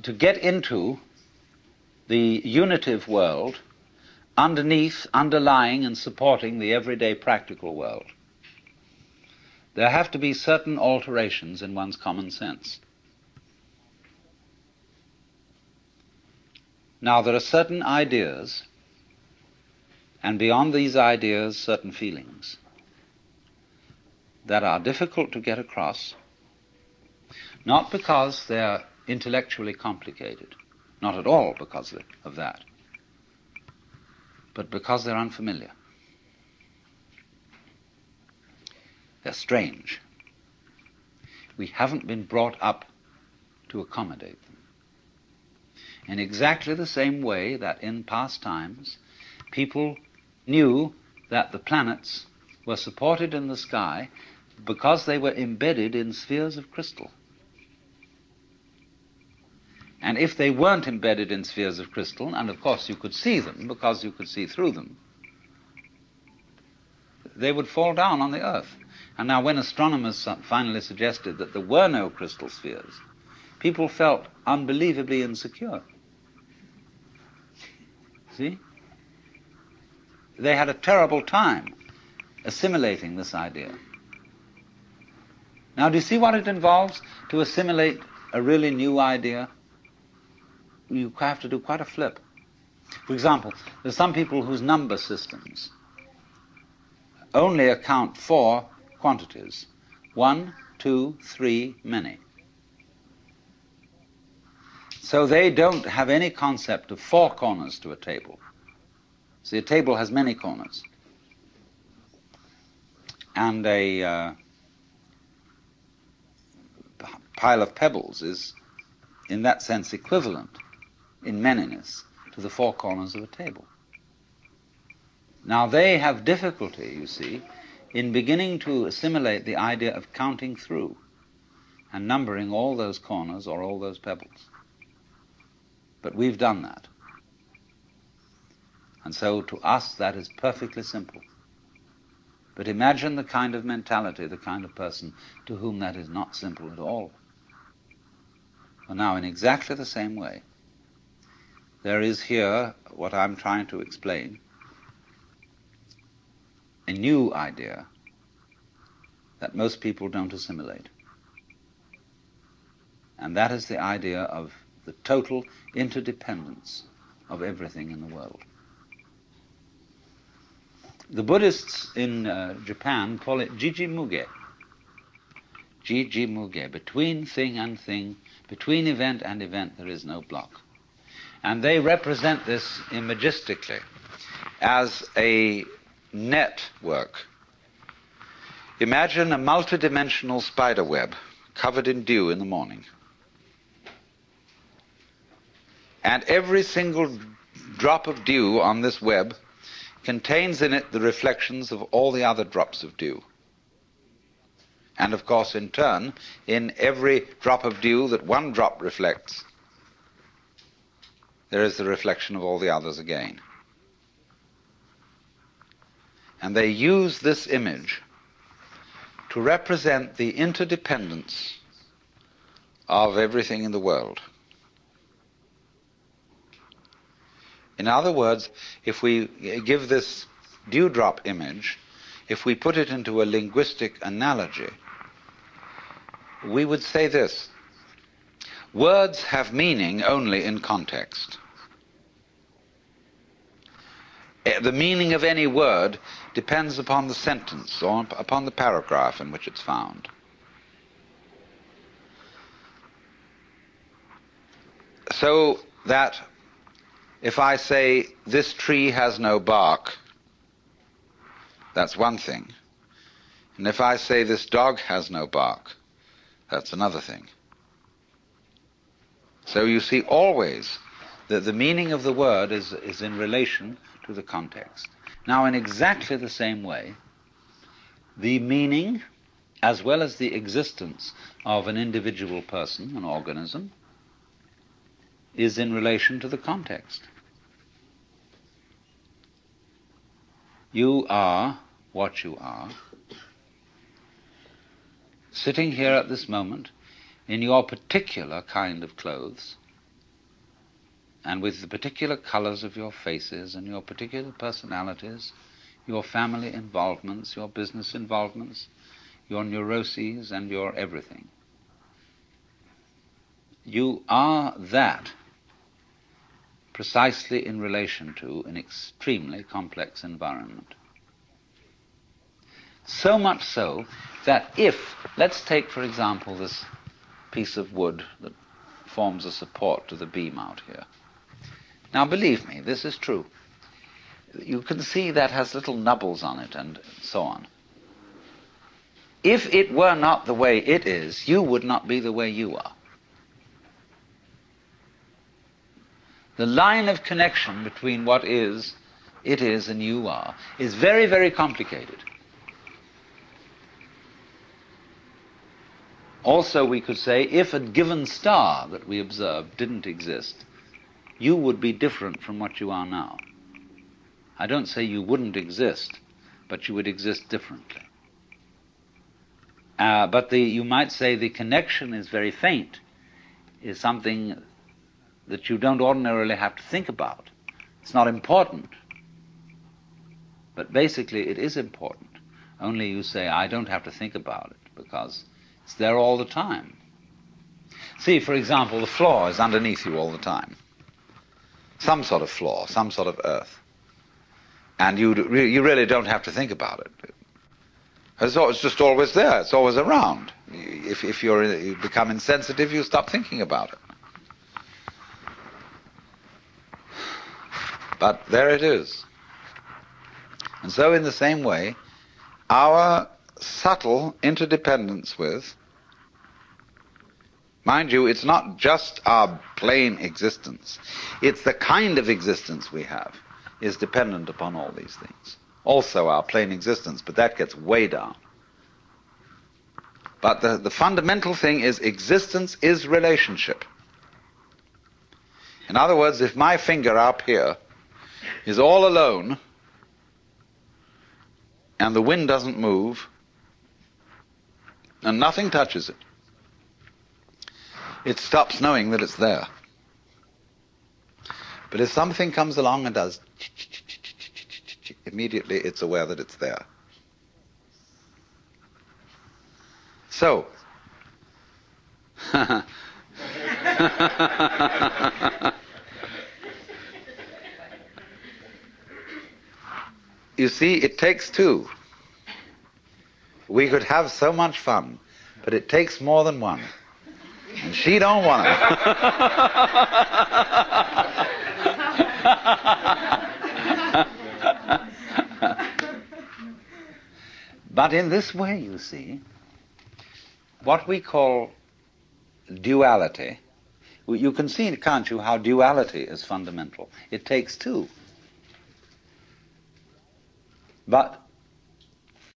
to get into the unitive world underneath, underlying and supporting the everyday practical world, there have to be certain alterations in one's common sense. Now, there are certain ideas, and beyond these ideas, certain feelings that are difficult to get across, not because they're intellectually complicated, not at all because of that, but because they're unfamiliar. They're strange. We haven't been brought up to accommodate them. In exactly the same way that in past times, people knew that the planets were supported in the sky because they were embedded in spheres of crystal. And if they weren't embedded in spheres of crystal, and of course you could see them because you could see through them, they would fall down on the Earth. And now when astronomers finally suggested that there were no crystal spheres, people felt unbelievably insecure. See? They had a terrible time assimilating this idea. Now, do you see what it involves to assimilate a really new idea? You have to do quite a flip. For example, there's some people whose number systems only account for quantities. 1, 2, 3, many. So they don't have any concept of 4 corners to a table. See, a table has many corners. And a pile of pebbles is, in that sense, equivalent in manyness to the 4 corners of a table. Now they have difficulty, you see, in beginning to assimilate the idea of counting through and numbering all those corners or all those pebbles. But we've done that. And so to us that is perfectly simple. But imagine the kind of mentality, the kind of person to whom that is not simple at all. Well, now, in exactly the same way, there is here what I'm trying to explain, a new idea that most people don't assimilate. And that is the idea of the total interdependence of everything in the world. The Buddhists in Japan call it Jiji-muge. Jiji-muge. Between thing and thing, between event and event, there is no block. And they represent this imagistically as a network. Imagine a multidimensional spider web covered in dew in the morning. And every single drop of dew on this web contains in it the reflections of all the other drops of dew. And of course, in turn, in every drop of dew that one drop reflects, there is the reflection of all the others again. And they use this image to represent the interdependence of everything in the world. In other words, if we give this dewdrop image, if we put it into a linguistic analogy, we would say this: words have meaning only in context. The meaning of any word depends upon the sentence or upon the paragraph in which it's found. So that if I say, this tree has no bark, that's one thing. And if I say, this dog has no bark, that's another thing. So you see always that the meaning of the word is in relation to the context. Now, in exactly the same way, the meaning, as well as the existence of an individual person, an organism, is in relation to the context. You are what you are, sitting here at this moment in your particular kind of clothes, and with the particular colors of your faces and your particular personalities, your family involvements, your business involvements, your neuroses and your everything. You are that precisely in relation to an extremely complex environment. So much so that if, let's take for example this piece of wood that forms a support to the beam out here. Now believe me, this is true. You can see that has little nubbles on it and so on. If it were not the way it is, you would not be the way you are. The line of connection between what is, it is, and you are is very, very complicated. Also, we could say, if a given star that we observe didn't exist, you would be different from what you are now. I don't say you wouldn't exist, but you would exist differently. But you might say the connection is very faint, is something that you don't ordinarily have to think about. It's not important. But basically it is important. Only you say, I don't have to think about it, because it's there all the time. See, for example, the floor is underneath you all the time. Some sort of floor, some sort of earth. And you really don't have to think about it. It's just always there. It's always around. If you become insensitive, you stop thinking about it. But there it is. And so in the same way, our subtle interdependence with, mind you, it's not just our plain existence. It's the kind of existence we have is dependent upon all these things. Also our plain existence, but that gets way down. But the fundamental thing is existence is relationship. In other words, if my finger up here is all alone and the wind doesn't move and nothing touches it, it stops knowing that it's there. But if something comes along and does, immediately it's aware that it's there. So, you see, it takes two. We could have so much fun, but it takes more than one. And she don't want it. But in this way, you see, what we call duality, you can see, can't you, how duality is fundamental. It takes two. But